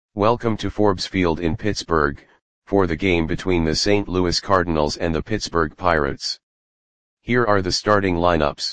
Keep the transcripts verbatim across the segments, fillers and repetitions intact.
Welcome to Forbes Field in Pittsburgh, for the game between the Saint Louis Cardinals and the Pittsburgh Pirates. Here are the starting lineups.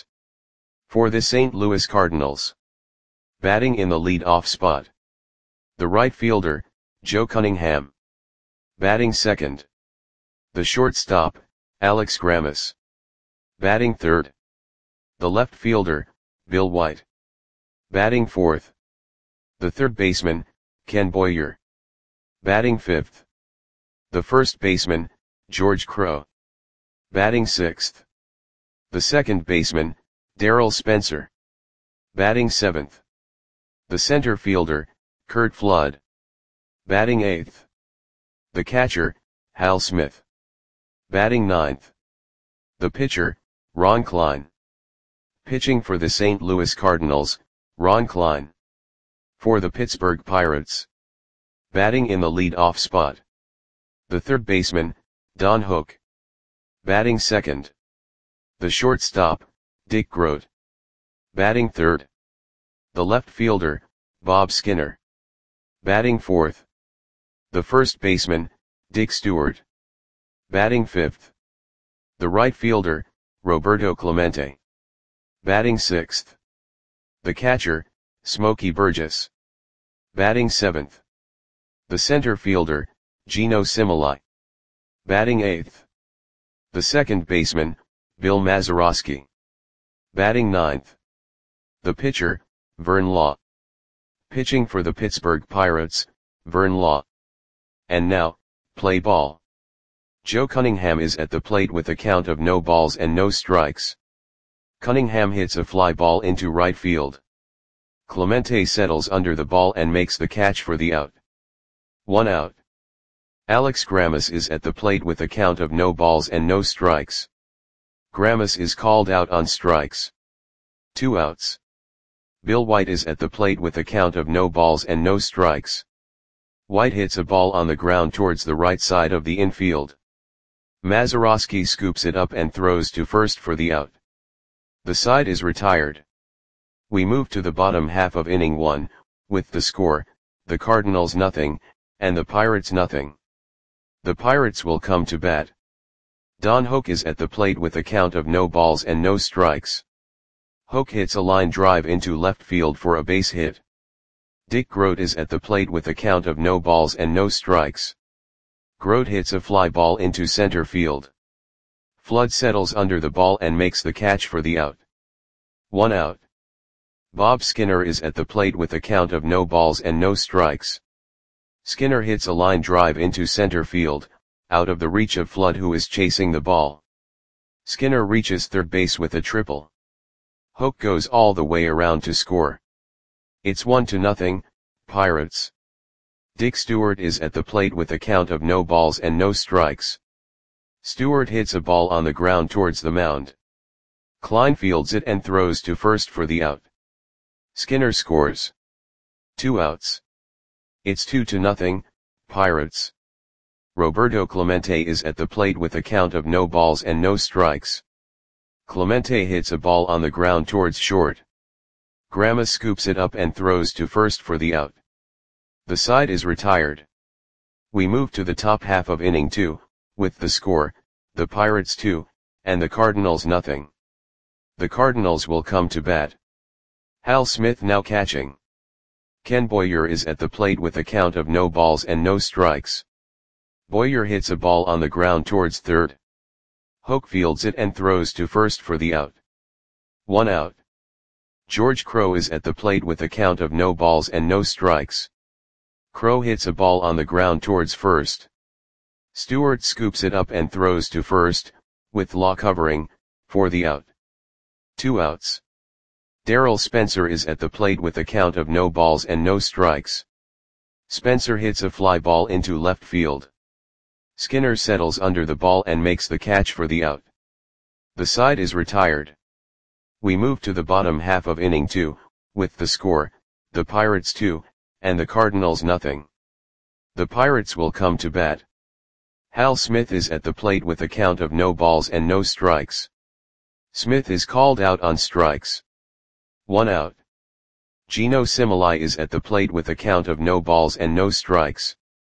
For the Saint Louis Cardinals. Batting in the lead-off spot. The right fielder, Joe Cunningham. Batting second. The shortstop, Alex Grammas. Batting third. The left fielder, Bill White. Batting fourth. The third baseman, Ken Boyer. Batting fifth. The first baseman, George Crowe. Batting sixth. The second baseman, Darryl Spencer. Batting seventh. The center fielder, Curt Flood. Batting eighth. The catcher, Hal Smith. Batting ninth. The pitcher, Ron Klein. Pitching for the Saint Louis Cardinals, Ron Klein. For the Pittsburgh Pirates. Batting in the lead-off spot. The third baseman, Don Hook. Batting second. The shortstop, Dick Groat. Batting third. The left fielder, Bob Skinner. Batting fourth. The first baseman, Dick Stewart. Batting fifth. The right fielder, Roberto Clemente. Batting sixth. The catcher, Smokey Burgess. Batting seventh. The center fielder, Gino Cimolai. Batting eighth. The second baseman, Bill Mazeroski. Batting ninth. The pitcher, Vern Law. Pitching for the Pittsburgh Pirates, Vern Law. And now, play ball. Joe Cunningham is at the plate with a count of no balls and no strikes. Cunningham hits a fly ball into right field. Clemente settles under the ball and makes the catch for the out. One out. Alex Grammas is at the plate with a count of no balls and no strikes. Grammas is called out on strikes. Two outs. Bill White is at the plate with a count of no balls and no strikes. White hits a ball on the ground towards the right side of the infield. Mazeroski scoops it up and throws to first for the out. The side is retired. We move to the bottom half of inning one, with the score, the Cardinals nothing, and the Pirates nothing. The Pirates will come to bat. Don Hook is at the plate with a count of no balls and no strikes. Hook hits a line drive into left field for a base hit. Dick Groat is at the plate with a count of no balls and no strikes. Groat hits a fly ball into center field. Flood settles under the ball and makes the catch for the out. One out. Bob Skinner is at the plate with a count of no balls and no strikes. Skinner hits a line drive into center field, out of the reach of Flood, who is chasing the ball. Skinner reaches third base with a triple. Hook goes all the way around to score. It's one to nothing, Pirates. Dick Stewart is at the plate with a count of no balls and no strikes. Stewart hits a ball on the ground towards the mound. Klein fields it and throws to first for the out. Skinner scores. Two outs. It's two to nothing, Pirates. Roberto Clemente is at the plate with a count of no balls and no strikes. Clemente hits a ball on the ground towards short. Grammas scoops it up and throws to first for the out. The side is retired. We move to the top half of inning two, with the score, the Pirates two, and the Cardinals nothing. The Cardinals will come to bat. Hal Smith now catching. Ken Boyer is at the plate with a count of no balls and no strikes. Boyer hits a ball on the ground towards third. Hook fields it and throws to first for the out. One out. George Crowe is at the plate with a count of no balls and no strikes. Crowe hits a ball on the ground towards first. Stewart scoops it up and throws to first, with Law covering, for the out. Two outs. Darryl Spencer is at the plate with a count of no balls and no strikes. Spencer hits a fly ball into left field. Skinner settles under the ball and makes the catch for the out. The side is retired. We move to the bottom half of inning two, with the score, the Pirates two, and the Cardinals nothing. The Pirates will come to bat. Hal Smith is at the plate with a count of no balls and no strikes. Smith is called out on strikes. One out. Geno Simili is at the plate with a count of no balls and no strikes.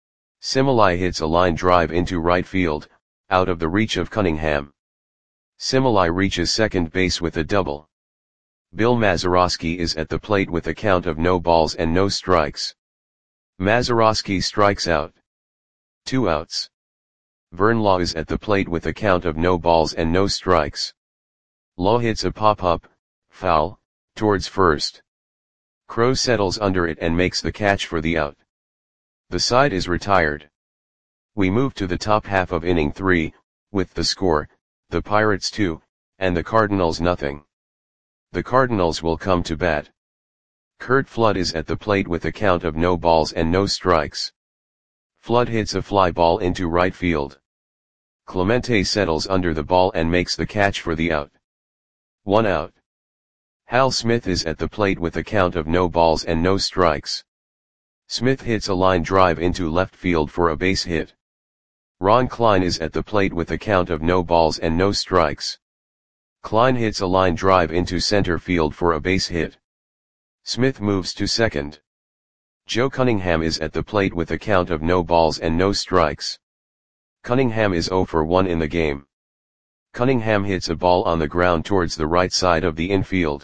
Simili hits a line drive into right field, out of the reach of Cunningham. Simili reaches second base with a double. Bill Mazeroski is at the plate with a count of no balls and no strikes. Mazeroski strikes out. Two outs. Vern Law is at the plate with a count of no balls and no strikes. Law hits a pop-up, foul, towards first. Crowe settles under it and makes the catch for the out. The side is retired. We move to the top half of inning three, with the score, the Pirates two, and the Cardinals nothing. The Cardinals will come to bat. Curt Flood is at the plate with a count of no balls and no strikes. Flood hits a fly ball into right field. Clemente settles under the ball and makes the catch for the out. One out. Hal Smith is at the plate with a count of no balls and no strikes. Smith hits a line drive into left field for a base hit. Ron Klein is at the plate with a count of no balls and no strikes. Klein hits a line drive into center field for a base hit. Smith moves to second. Joe Cunningham is at the plate with a count of no balls and no strikes. Cunningham is zero for one in the game. Cunningham hits a ball on the ground towards the right side of the infield.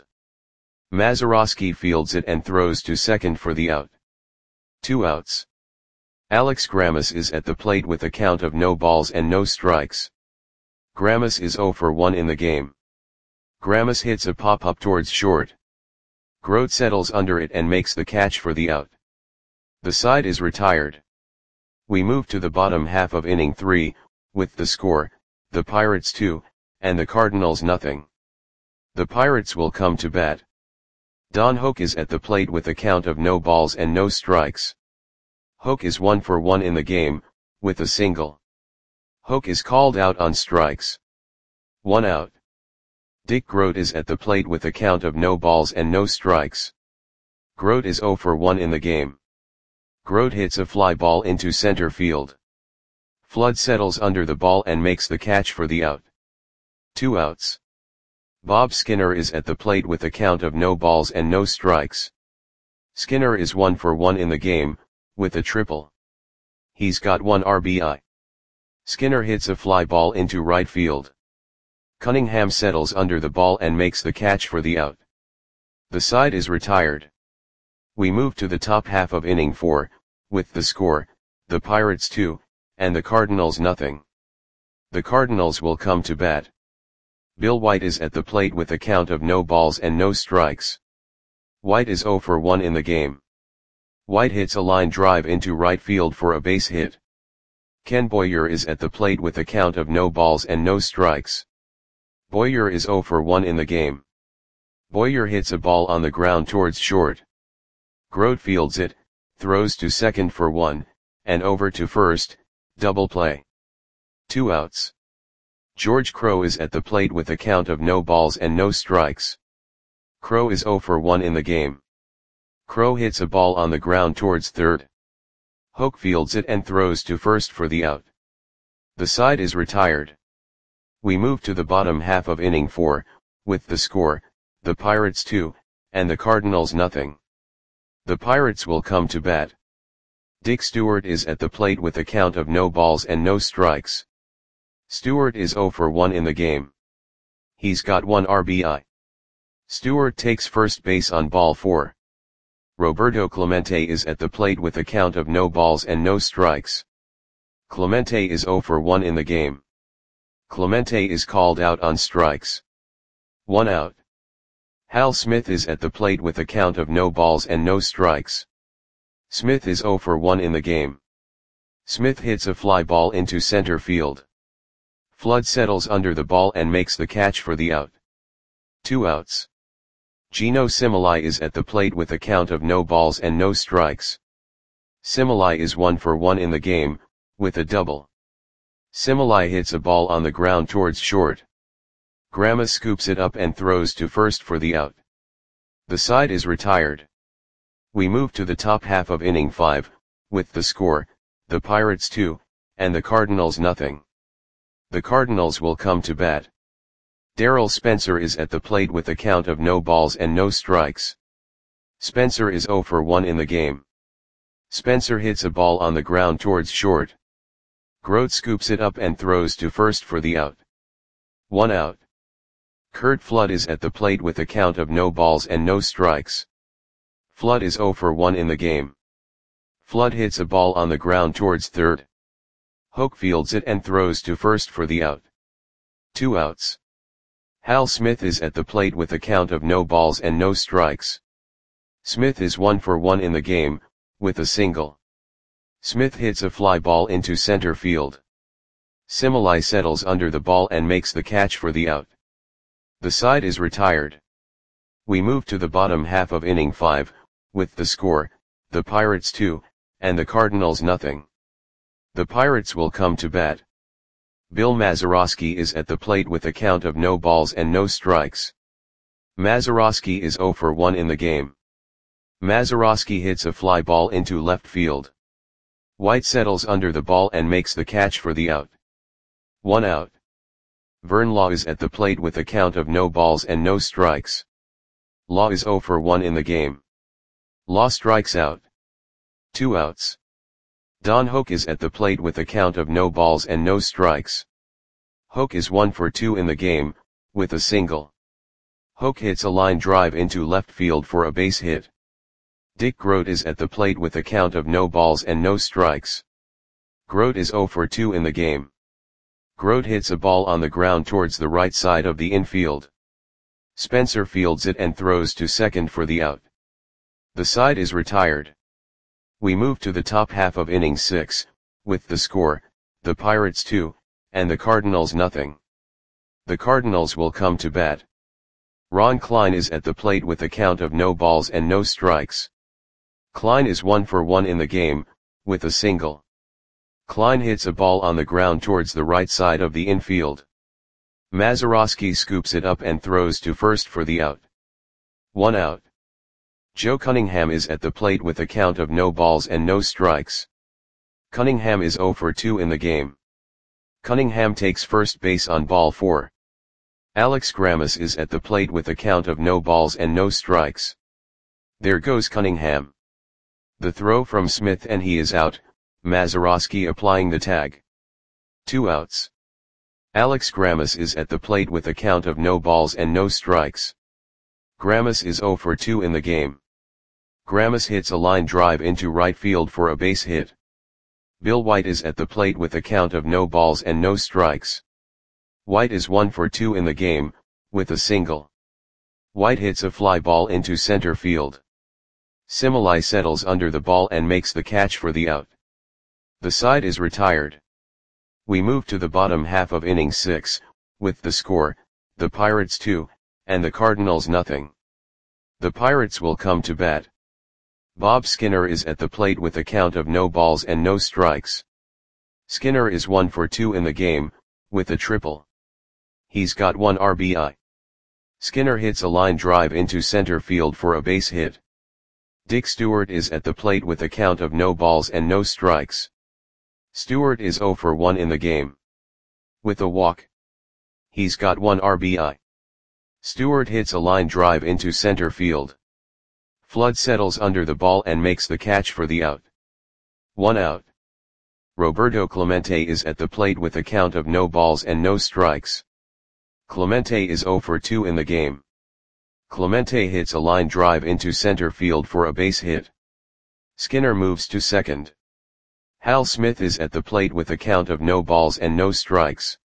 Mazeroski fields it and throws to second for the out. Two outs. Alex Grammas is at the plate with a count of no balls and no strikes. Grammas is zero for one in the game. Grammas hits a pop-up towards short. Grote settles under it and makes the catch for the out. The side is retired. We move to the bottom half of inning three, with the score, the Pirates two, and the Cardinals nothing. The Pirates will come to bat. Don Hoak is at the plate with a count of no balls and no strikes. Hoak is one for one in the game, with a single. Hoak is called out on strikes. One out. Dick Grote is at the plate with a count of no balls and no strikes. Grote is zero for one in the game. Grote hits a fly ball into center field. Flood settles under the ball and makes the catch for the out. Two outs. Bob Skinner is at the plate with a count of no balls and no strikes. Skinner is one for one in the game, with a triple. He's got one R B I. Skinner hits a fly ball into right field. Cunningham settles under the ball and makes the catch for the out. The side is retired. We move to the top half of inning four, with the score, the Pirates two, and the Cardinals nothing. The Cardinals will come to bat. Bill White is at the plate with a count of no balls and no strikes. White is zero for one in the game. White hits a line drive into right field for a base hit. Ken Boyer is at the plate with a count of no balls and no strikes. Boyer is zero for one in the game. Boyer hits a ball on the ground towards short. Grote fields it, throws to second for one, and over to first, double play. Two outs. George Crowe is at the plate with a count of no balls and no strikes. Crowe is zero for one in the game. Crowe hits a ball on the ground towards third. Hoak fields it and throws to first for the out. The side is retired. We move to the bottom half of inning four, with the score, the Pirates two, and the Cardinals nothing. The Pirates will come to bat. Dick Stewart is at the plate with a count of no balls and no strikes. Stewart is zero for one in the game. He's got one R B I. Stewart takes first base on ball four. Roberto Clemente is at the plate with a count of no balls and no strikes. Clemente is zero for one in the game. Clemente is called out on strikes. One out. Hal Smith is at the plate with a count of no balls and no strikes. Smith is zero for one in the game. Smith hits a fly ball into center field. Flood settles under the ball and makes the catch for the out. Two outs. Geno Simili is at the plate with a count of no balls and no strikes. Simili is one for one in the game, with a double. Simili hits a ball on the ground towards short. Grammas scoops it up and throws to first for the out. The side is retired. We move to the top half of inning five, with the score, the Pirates two, and the Cardinals nothing. The Cardinals will come to bat. Darrell Spencer is at the plate with a count of no balls and no strikes. Spencer is zero for one in the game. Spencer hits a ball on the ground towards short. Grote scoops it up and throws to first for the out. One out. Curt Flood is at the plate with a count of no balls and no strikes. Flood is zero for one in the game. Flood hits a ball on the ground towards third. Hoke fields it and throws to first for the out. Two outs. Hal Smith is at the plate with a count of no balls and no strikes. Smith is one for one in the game, with a single. Smith hits a fly ball into center field. Similai settles under the ball and makes the catch for the out. The side is retired. We move to the bottom half of inning five, with the score, the Pirates two, and the Cardinals nothing. The Pirates will come to bat. Bill Mazeroski is at the plate with a count of no balls and no strikes. Mazeroski is zero for one in the game. Mazeroski hits a fly ball into left field. White settles under the ball and makes the catch for the out. One out. Vern Law is at the plate with a count of no balls and no strikes. Law is zero for one in the game. Law strikes out. Two outs. Don Hoke is at the plate with a count of no balls and no strikes. Hoke is one for two in the game, with a single. Hoke hits a line drive into left field for a base hit. Dick Grote is at the plate with a count of no balls and no strikes. Grote is zero for two in the game. Grote hits a ball on the ground towards the right side of the infield. Spencer fields it and throws to second for the out. The side is retired. We move to the top half of inning six, with the score, the Pirates two, and the Cardinals nothing. The Cardinals will come to bat. Ron Klein is at the plate with a count of no balls and no strikes. Klein is one for one in the game, with a single. Klein hits a ball on the ground towards the right side of the infield. Mazeroski scoops it up and throws to first for the out. One out. Joe Cunningham is at the plate with a count of no balls and no strikes. Cunningham is zero for two in the game. Cunningham takes first base on ball four. Alex Grammas is at the plate with a count of no balls and no strikes. There goes Cunningham. The throw from Smith and he is out, Mazeroski applying the tag. Two outs. Alex Grammas is at the plate with a count of no balls and no strikes. Grammas is zero for two in the game. Grammas hits a line drive into right field for a base hit. Bill White is at the plate with a count of no balls and no strikes. White is one for two in the game, with a single. White hits a fly ball into center field. Similai settles under the ball and makes the catch for the out. The side is retired. We move to the bottom half of inning six, with the score, the Pirates two, and the Cardinals nothing. The Pirates will come to bat. Bob Skinner is at the plate with a count of no balls and no strikes. Skinner is one for two in the game, with a triple. He's got one R B I. Skinner hits a line drive into center field for a base hit. Dick Stewart is at the plate with a count of no balls and no strikes. Stewart is zero for one in the game. With a walk. He's got one R B I. Stewart hits a line drive into center field. Flood settles under the ball and makes the catch for the out. One out. Roberto Clemente is at the plate with a count of no balls and no strikes. Clemente is zero for two in the game. Clemente hits a line drive into center field for a base hit. Skinner moves to second. Hal Smith is at the plate with a count of no balls and no strikes.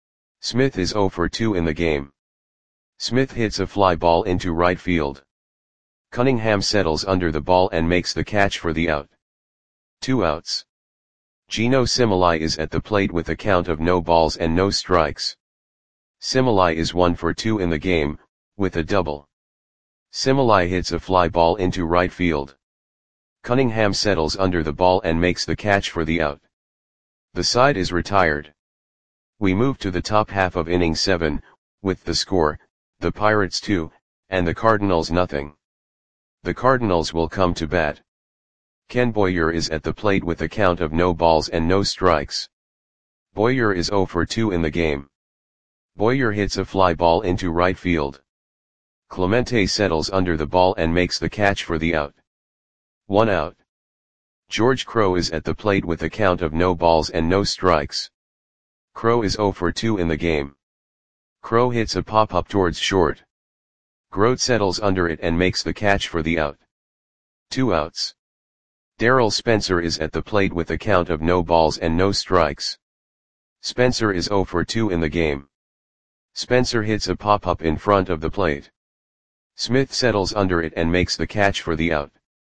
Smith is zero for two in the game. Smith hits a fly ball into right field. Cunningham settles under the ball and makes the catch for the out. Two outs. Gino Similai is at the plate with a count of no balls and no strikes. Similai is one for two in the game, with a double. Similai hits a fly ball into right field. Cunningham settles under the ball and makes the catch for the out. The side is retired. We move to the top half of inning seven, with the score, the Pirates two, and the Cardinals nothing. The Cardinals will come to bat. Ken Boyer is at the plate with a count of no balls and no strikes. Boyer is zero for two in the game. Boyer hits a fly ball into right field. Clemente settles under the ball and makes the catch for the out. One out. George Crowe is at the plate with a count of no balls and no strikes. Crowe is zero for two in the game. Crowe hits a pop-up towards short. Grote settles under it and makes the catch for the out. Two outs. Darrell Spencer is at the plate with a count of no balls and no strikes. Spencer is zero for two in the game. Spencer hits a pop-up in front of the plate. Smith settles under it and makes the catch for the out.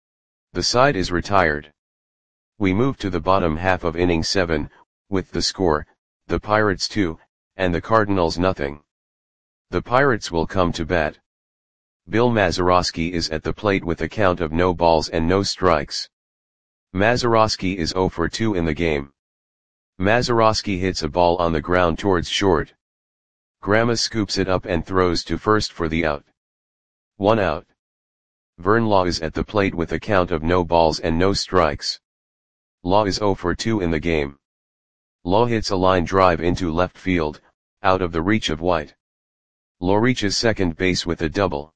The side is retired. We move to the bottom half of inning seven, with the score, the Pirates two, and the Cardinals nothing. The Pirates will come to bat. Bill Mazeroski is at the plate with a count of no balls and no strikes. Mazeroski is zero for two in the game. Mazeroski hits a ball on the ground towards short. Grandma scoops it up and throws to first for the out. One out. Vern Law is at the plate with a count of no balls and no strikes. Law is zero for two in the game. Law hits a line drive into left field, out of the reach of White. Law reaches second base with a double.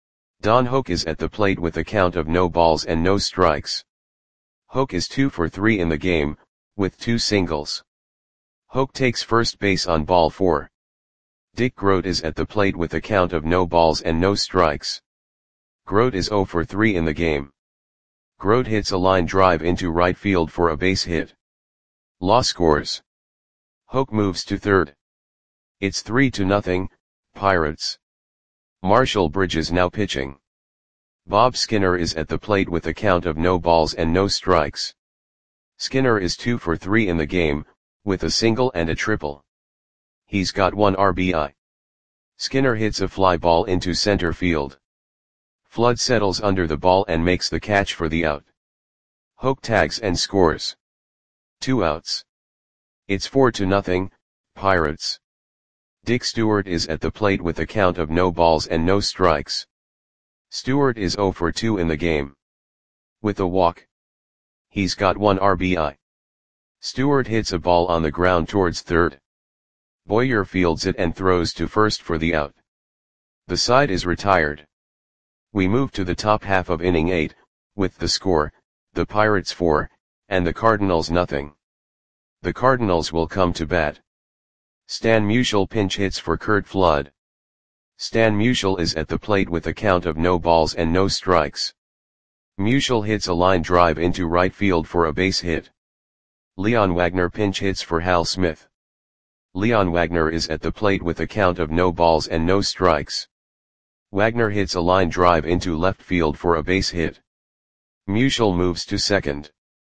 Don Hoak is at the plate with a count of no balls and no strikes. Hoak is two for three in the game, with two singles. Hoak takes first base on ball four. Dick Grote is at the plate with a count of no balls and no strikes. Grote is zero for three in the game. Grote hits a line drive into right field for a base hit. Law scores. Hoak moves to third. It's three to nothing, Pirates. Marshall Bridges now pitching. Bob Skinner is at the plate with a count of no balls and no strikes. Skinner is two for three in the game, with a single and a triple. He's got one R B I. Skinner hits a fly ball into center field. Flood settles under the ball and makes the catch for the out. Hoak tags and scores. Two outs. It's four to nothing, Pirates. Dick Stewart is at the plate with a count of no balls and no strikes. Stewart is zero for two in the game. With a walk. He's got one R B I. Stewart hits a ball on the ground towards third. Boyer fields it and throws to first for the out. The side is retired. We move to the top half of inning eight, with the score, the Pirates four, and the Cardinals nothing. The Cardinals will come to bat. Stan Musial pinch hits for Curt Flood. Stan Musial is at the plate with a count of no balls and no strikes. Musial hits a line drive into right field for a base hit. Leon Wagner pinch hits for Hal Smith. Leon Wagner is at the plate with a count of no balls and no strikes. Wagner hits a line drive into left field for a base hit. Musial moves to second.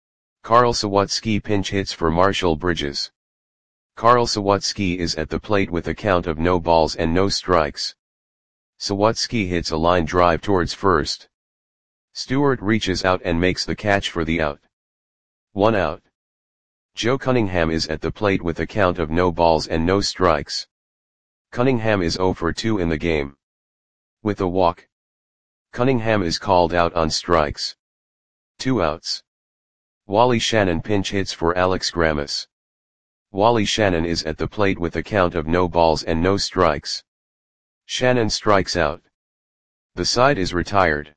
Carl Sawatsky pinch hits for Marshall Bridges. Carl Sawatsky is at the plate with a count of no balls and no strikes. Sawatsky hits a line drive towards first. Stewart reaches out and makes the catch for the out. One out. Joe Cunningham is at the plate with a count of no balls and no strikes. Cunningham is zero for two in the game. With a walk. Cunningham is called out on strikes. Two outs. Wally Shannon pinch hits for Alex Grammas. Wally Shannon is at the plate with a count of no balls and no strikes. Shannon strikes out. The side is retired.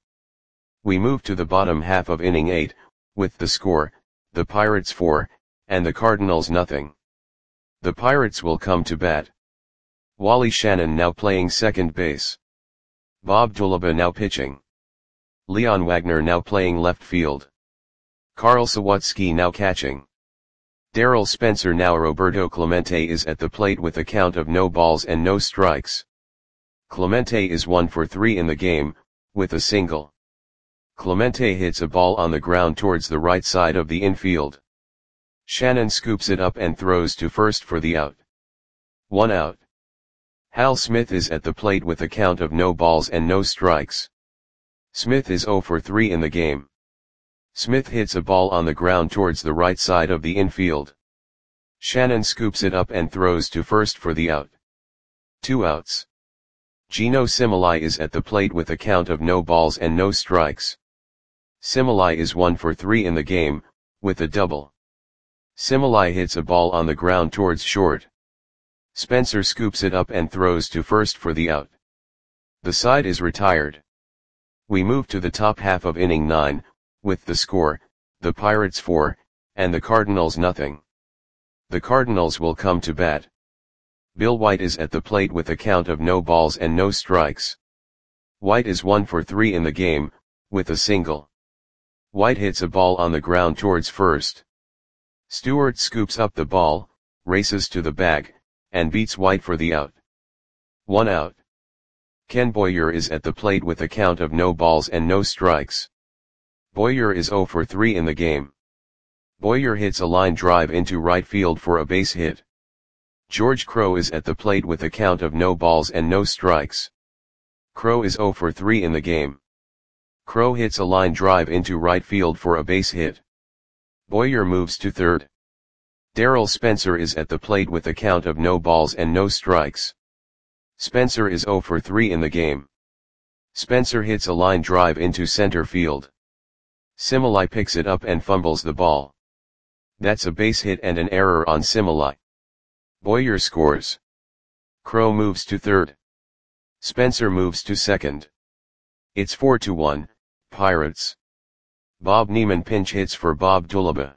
We move to the bottom half of inning eight, with the score, the Pirates four, and the Cardinals nothing. The Pirates will come to bat. Wally Shannon now playing second base. Bob Dulaba now pitching. Leon Wagner now playing left field. Carl Sawatsky now catching. Darrell Spencer now. Roberto Clemente is at the plate with a count of no balls and no strikes. Clemente is one for three in the game, with a single. Clemente hits a ball on the ground towards the right side of the infield. Shannon scoops it up and throws to first for the out. One out. Hal Smith is at the plate with a count of no balls and no strikes. Smith is zero for three in the game. Smith hits a ball on the ground towards the right side of the infield. Shannon scoops it up and throws to first for the out. Two outs. Gino Similai is at the plate with a count of no balls and no strikes. Similai is one for three in the game, with a double. Similai hits a ball on the ground towards short. Spencer scoops it up and throws to first for the out. The side is retired. We move to the top half of inning nine, with the score, the Pirates four, and the Cardinals nothing. The Cardinals will come to bat. Bill White is at the plate with a count of no balls and no strikes. White is one for three in the game, with a single. White hits a ball on the ground towards first. Stewart scoops up the ball, races to the bag, and beats White for the out. One out. Ken Boyer is at the plate with a count of no balls and no strikes. Boyer is zero for three in the game. Boyer hits a line drive into right field for a base hit. George Crowe is at the plate with a count of no balls and no strikes. Crowe is zero for three in the game. Crowe hits a line drive into right field for a base hit. Boyer moves to third. Darrell Spencer is at the plate with a count of no balls and no strikes. Spencer is zero for three in the game. Spencer hits a line drive into center field. Similai picks it up and fumbles the ball. That's a base hit and an error on Similai. Boyer scores. Crowe moves to third. Spencer moves to second. It's four to one, Pirates. Bob Neiman pinch hits for Bob Dulaba.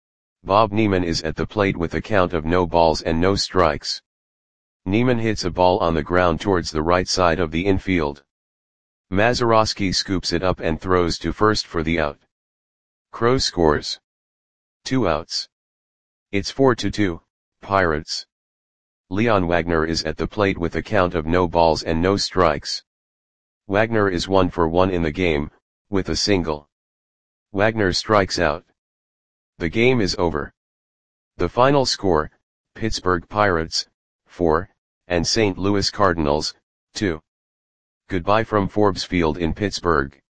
Bob Neiman is at the plate with a count of no balls and no strikes. Neiman hits a ball on the ground towards the right side of the infield. Mazeroski scoops it up and throws to first for the out. Crowe scores. Two outs. It's four to two, Pirates. Leon Wagner is at the plate with a count of no balls and no strikes. Wagner is one for one in the game, with a single. Wagner strikes out. The game is over. The final score, Pittsburgh Pirates, four, and Saint Louis Cardinals, two. Goodbye from Forbes Field in Pittsburgh.